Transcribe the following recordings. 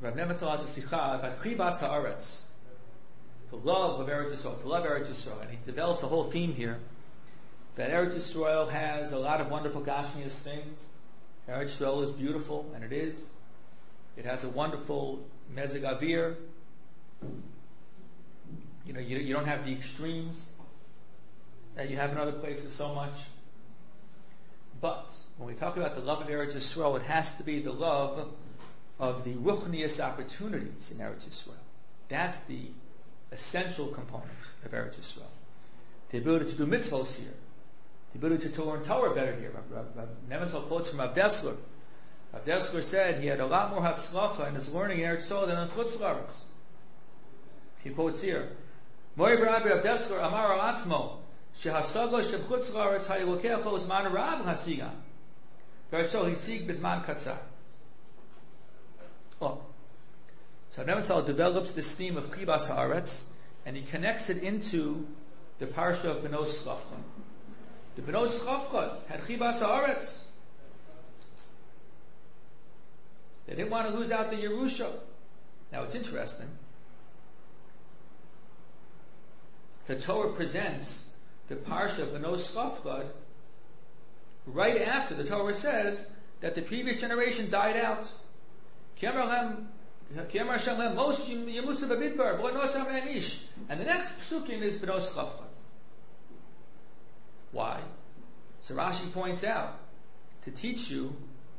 Rav Nemetzel has a sikha about chibas haaretz, the love of Eretz Yisrael, to love Eretz Yisrael, and he develops a whole theme here that Eretz Yisrael has a lot of wonderful gashmias things. Eretz Yisrael is beautiful, and it is. It has a wonderful mezeg avir. You don't have the extremes that you have in other places so much. But when we talk about the love of Eretz Yisrael, it has to be the love of the ruchnius opportunities in Eretz Yisrael. That's the essential component of Eretz Yisrael. The ability to do mitzvos here. The ability to learn Torah better here. Nemenzel quotes from Rav Dessler. Rav Dessler said he had a lot more hatzlacha in his learning in Eretz Yisrael than in Chutz La'aretz. He quotes here, Mori v'Rabbi Rav Dessler amar al atzmo shehasaga shem Chutz La'aretz hayilokecho zman rab hasiga. Eretz Yisrael hisig bizman katzar. So Nemenzel develops this theme of chibas haaretz, and he connects it into the parsha of Benos Tzlafcha. The Benos Tzlafcha had chibas haaretz. They didn't want to lose out the Yerusha. Now it's interesting. The Torah presents the parsha of Benos Tzlafcha right after the Torah says that the previous generation died out. And the next psukim is Benos Tzlafcha. Why? So Rashi points out to teach you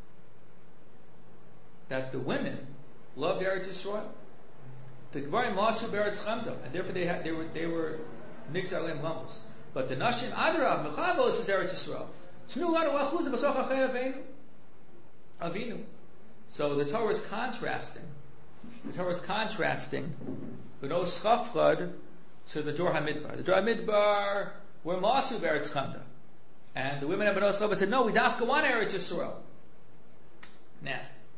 that the women loved Eretz Yisrael. The Gvarim masu be'eretz chemda, and therefore they were nigzar leim lamos. But the nashim adarav mechavos is Eretz Yisrael. Tnu lanu achuz b'soch hachay avinu. So the Torah is contrasting. The Torah is contrasting Benos Tzlafcha to the Dor HaMidbar. The Dor HaMidbar were masu be'eretz chemda, and the women of Benos Tzlafcha said, "No, we dafka want Eretz Yisrael." Now,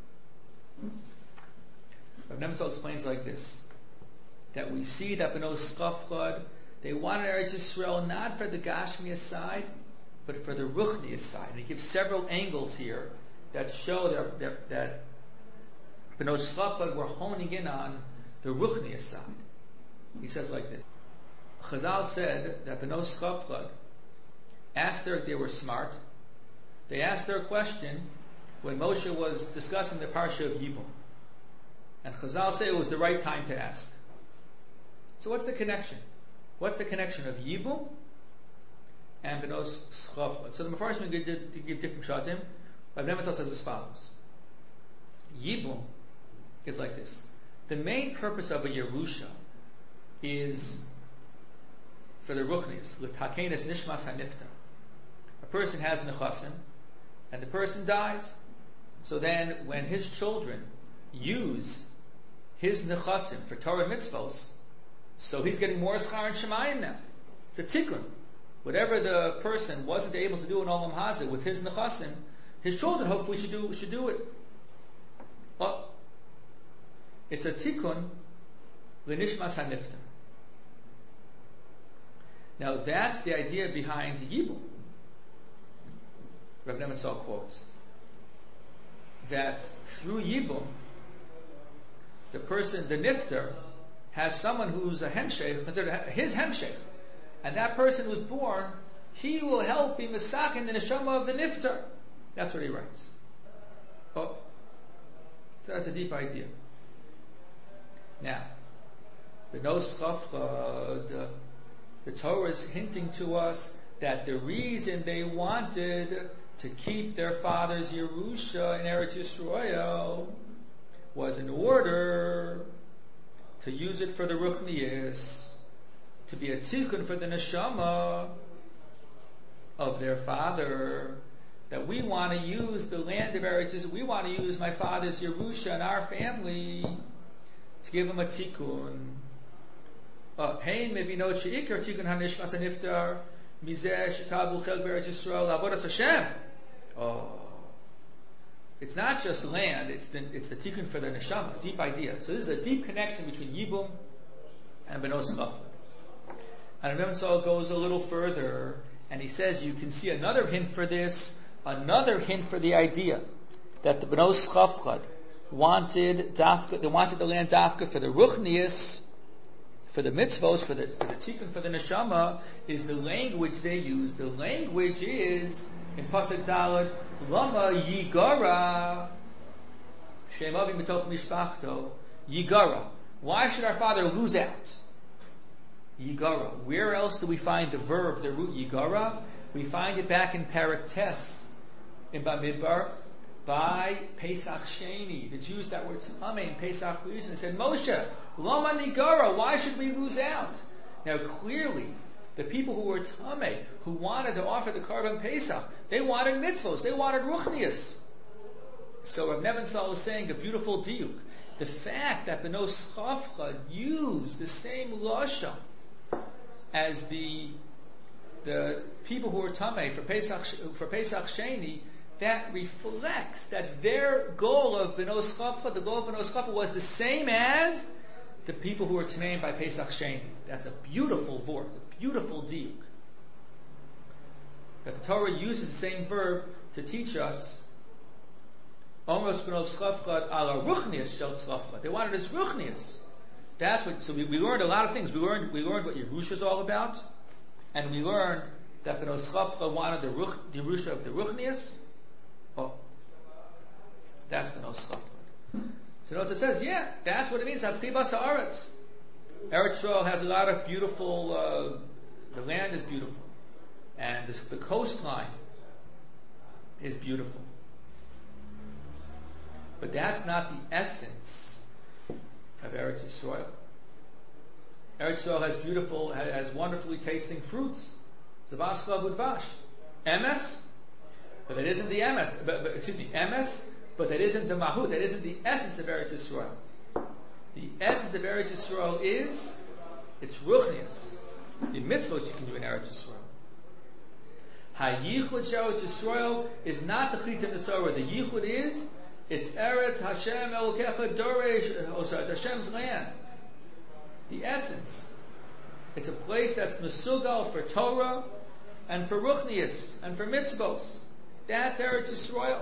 Rav Nemetzel explains like this: that we see that Benos Tzlafcha, they wanted Eretz Yisrael not for the Gashmiya side, but for the Ruchniya side. And he gives several angles here that show that Benos Tzlafcha were honing in on the Ruchniya side. He says like this: Chazal said that Benos Tzlafcha they were smart. They asked their question when Moshe was discussing the parsha of Yibum. And Chazal say it was the right time to ask. So what's the connection? What's the connection of Yibum and Benos Tzlafcha? So the Mefarshim to give different shatim. Rav Nemetzel says as follows: Yibum is like this. The main purpose of a Yerusha is for the Ruchnius, l'takenes nishmas hanifta. A person has nechasim, and the person dies. So then, when his children use his nechasim for Torah mitzvos, so he's getting more schar and shemayim now. It's a tikkun. Whatever the person wasn't able to do in Olam Hazeh with his nechasim, his children hopefully should do it. But it's a tikkun l'nishmas hanifta. Now that's the idea behind Yibum. Rav Nemetzel quotes that through Yibum, the person, the nifter, has someone who's a hemsheich, considered his hemsheich, and that person who's born, he will help be masakin the neshama of the nifter. That's what he writes. So that's a deep idea. Now, Benos Tzlafcha, the Torah is hinting to us that the reason they wanted to keep their father's Yerusha in Eretz Yisrael was in order to use it for the Ruchnius, to be a tikkun for the neshama of their father, that we want to use the land of Eretz Yisrael, we want to use my father's Yerusha and our family to give him a tikkun. Hein maybe no sheikar tikkun hanishmas haniftar mizeh shekabu chel b'Eretz Yisrael avodas Hashem. It's not just land; it's the tikkun for the neshama. Deep idea. So this is a deep connection between Yibum and Benos Tzlafcha. And Rav Nemetzel goes a little further, and he says you can see another hint for this, another hint for the idea that the Benos Tzlafcha wanted the land dafka for the ruchnius, for the mitzvos, for the tikkun, for the neshama, is the language they use. The language is in pasuk daled, lama yigara shemavi mitoch mishpachto yigara. Why should our father lose out? Yigara. Where else do we find the verb, the root yigara? We find it back in Parak Tes in Bamidbar by Pesach Sheni. The Jews that were Tamei in Pesach Rishon, they said, Moshe, Lama Nigara, why should we lose out? Now clearly, the people who were Tamei, who wanted to offer the Karban Pesach, they wanted mitzvos, they wanted ruchnius. So Rav Nebenzahl is saying a beautiful diuk. The fact that Beno Tzchafchad used the same lashon as the people who were Tamei for Pesach Sheni, that reflects that their goal of Beno Tzchafchad, the goal of Beno Tzchafchad was the same as the people who were Tameim by Pesach Sheni. That's a beautiful vort, a beautiful diuk. That the Torah uses the same verb to teach us Omros Beno Tzchafchad ala Ruchnius Shel Tzchafchad. They wanted this Ruchnius. That's what. So we learned a lot of things. We learned what Yerusha is all about, and we learned that Beno Tzchafchad wanted the Yerusha of the Ruchnius. Oh, that's Beno Tzchafchad. So notice it says, yeah, that's what it means. Havchibas haaretz. Eretz Yisrael has a lot of beautiful. The land is beautiful, and the coastline is beautiful. But that's not the essence of Eretz Yisrael. Eretz Yisrael has wonderfully tasting fruits. Zavascha budvash. Emes, but that isn't the emes. Emes, but that isn't the mahut. That isn't the essence of Eretz Yisrael. The essence of Eretz Yisrael is its ruchnius. The mitzvot you can do in Eretz Yisrael. Ha-yichud Eretz Yisrael is not the chit in the Torah. The yichud is it's Eretz Hashem Elokecha Doresh, Hashem's land. The essence. It's a place that's mesugal for Torah and for ruchnius and for mitzvos. That's Eretz Yisrael.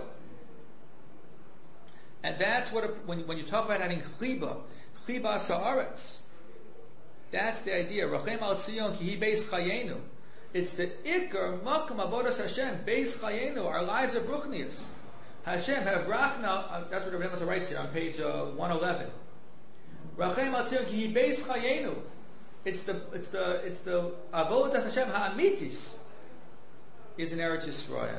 And that's what when you talk about having chliba sa'aretz, that's the idea. Rachem al Tzion ki hi beis chayenu. It's the ikar makam avodas Hashem beis chayenu, our lives of ruchnius. Hashem have rachna. That's what Rabbi Nebenzahl writes here on page 111. Rachem al Tzion ki hi beis chayenu. It's the avodas Hashem ha'amitis is in Eretz Yisrael.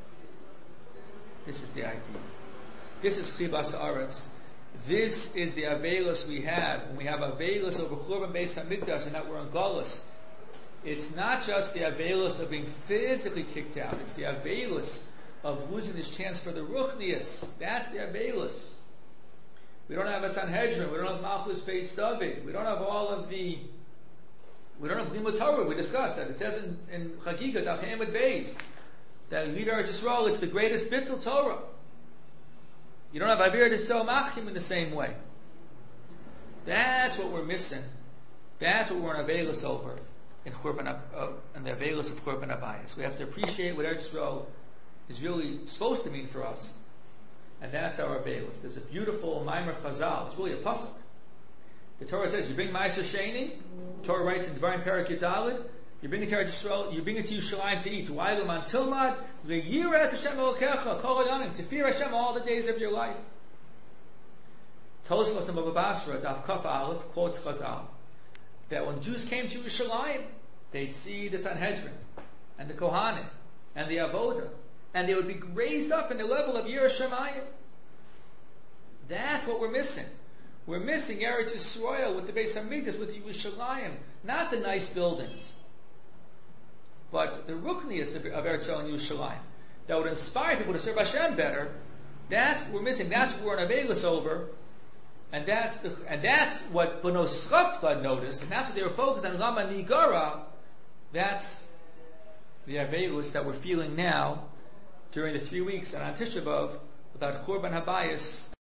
This is the idea. This is chibas haaretz. This is the aveilus we have when we have aveilus over Churban Beis Hamikdash and that we're in Galus. It's not just the aveilus of being physically kicked out. It's the aveilus of losing this chance for the ruchnius. That's the aveilus. We don't have a Sanhedrin. We don't have Malchus Beis David. We don't have all of the. We don't have Limud Torah. We discussed that. It says in Chagiga Daf Hamid Beis that in Eretz Yisrael it's the greatest bittul Torah. You don't have Avir D'Sel Machim in the same way. That's what we're missing. That's what we're in Aveilus over in the Aveilus of Churban Abayis. We have to appreciate what Eretz Yisrael is really supposed to mean for us. And that's our Aveilus. There's a beautiful Maimer Chazal. It's really a pasuk. The Torah says, you bring Ma'aser Sheni. Torah writes in Devarim Perek Yudalid, you bring it to Eretz Yisrael, you bring it to Yerushalayim to eat. Why L'man Tilmad, L'yiras Hashem Elokecha, Kol Hayanim, to fear Hashem all the days of your life. Tosfos and Baba Basra, Daf Kaf Aleph, quotes Chazal, that when Jews came to Yerushalayim, they'd see the Sanhedrin, and the Kohanim, and the Avodah, and they would be raised up in the level of Yerushalayim. That's what we're missing. We're missing Eretz Yisrael with the Beis Hamikdash, with Yerushalayim, not the nice buildings, but the ruchnius of Eretz Yisrael and Yerushalayim that would inspire people to serve Hashem better. That's what we're missing. That's what we're in Aveilus over, and that's what Beno Tzchafchad noticed, and that's what they were focused on. Lama Nigara. That's the Aveilus that we're feeling now during the 3 weeks on Tisha B'Av about Churban Habayis.